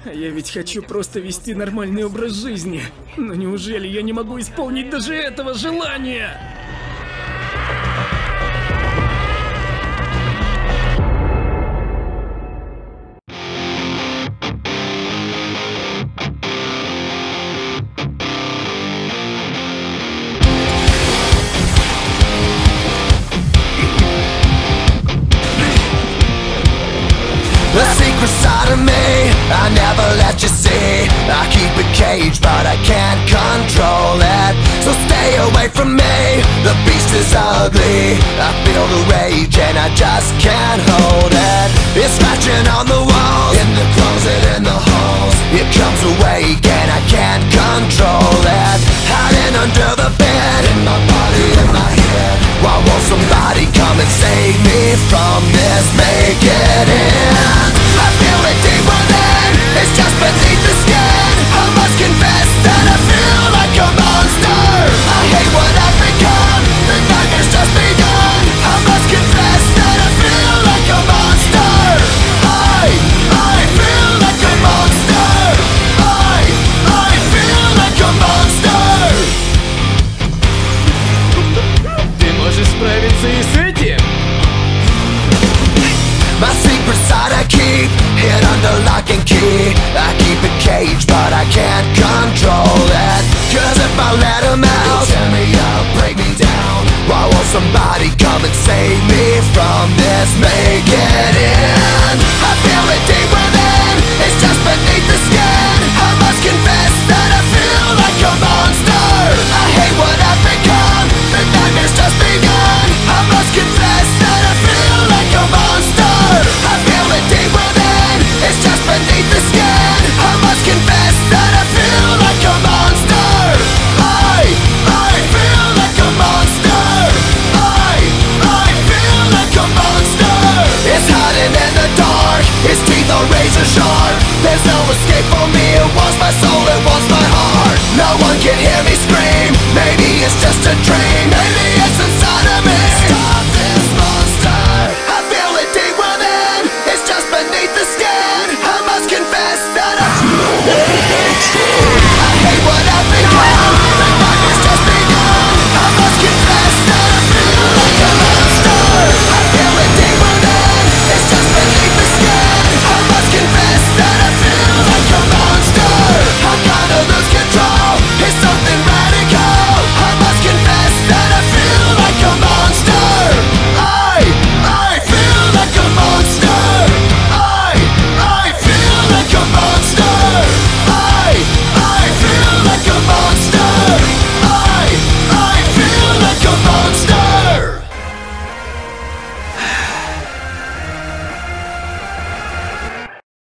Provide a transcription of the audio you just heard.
А я ведь хочу просто вести нормальный образ жизни. Но неужели я не могу исполнить даже этого желания? The secret side of me, I never let you see. I keep it caged, but I can't control it. So stay away from me, the beast is ugly. I feel the rage and I just can't hold it. It's scratching on the walls, in the closet, in the halls. It comes awake and I can't control it. Hiding under the bed, in my body, in my head. Why won't somebody come and save me from this? Make it end. I feel it deep within, it's just beneath the skin. I must confess that I feel like a monster. I hate what I've become, the nightmare's just begun. I must confess that I feel like a monster. I feel like a monster. I feel like a monster. Ты можешь справиться и с этим? My secret side I keep hid under lock and key. I keep it caged but I can't control it. Cause if I let him out, he'll tear me up, break me down. Why won't somebody come and save me from this? Make it end. I feel it deep within, it's just beneath the skin. I must confess that I feel like a monster. I hate what I've become, the nightmare's just begun. I must confess that I feel like a monster. I feel it deep within, it's just beneath the skin. I must confess that I feel like a monster. I feel like a monster. I feel like a monster. It's hiding in the dark, its teeth are razor sharp. There's no escape for me, it wants my soul, it wants my heart. No one can hear me scream, maybe it's just a dream.